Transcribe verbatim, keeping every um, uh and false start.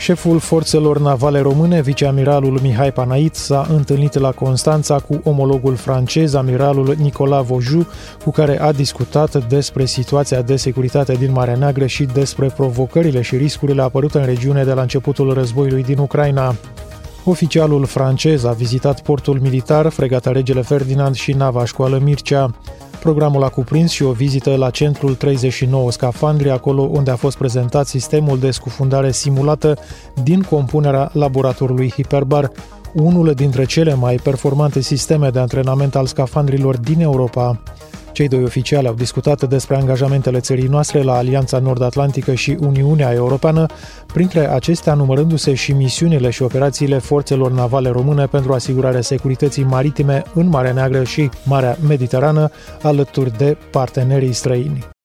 Șeful forțelor navale române, viceamiralul Mihai Panait, s-a întâlnit la Constanța cu omologul francez, amiralul Nicolas Vaujoux, cu care a discutat despre situația de securitate din Marea Neagră și despre provocările și riscurile apărute în regiune de la începutul războiului din Ucraina. Oficialul francez a vizitat portul militar, fregata Regele Ferdinand și nava Școală Mircea. Programul a cuprins și o vizită la centrul treizeci și nouă Scafandri, acolo unde a fost prezentat sistemul de scufundare simulată din compunerea laboratorului Hyperbar, unul dintre cele mai performante sisteme de antrenament al scafandrilor din Europa. Cei doi oficiali au discutat despre angajamentele țării noastre la Alianța Nord-Atlantică și Uniunea Europeană, printre acestea numărându-se și misiunile și operațiile forțelor navale române pentru asigurarea securității maritime în Marea Neagră și Marea Mediterană, alături de partenerii străini.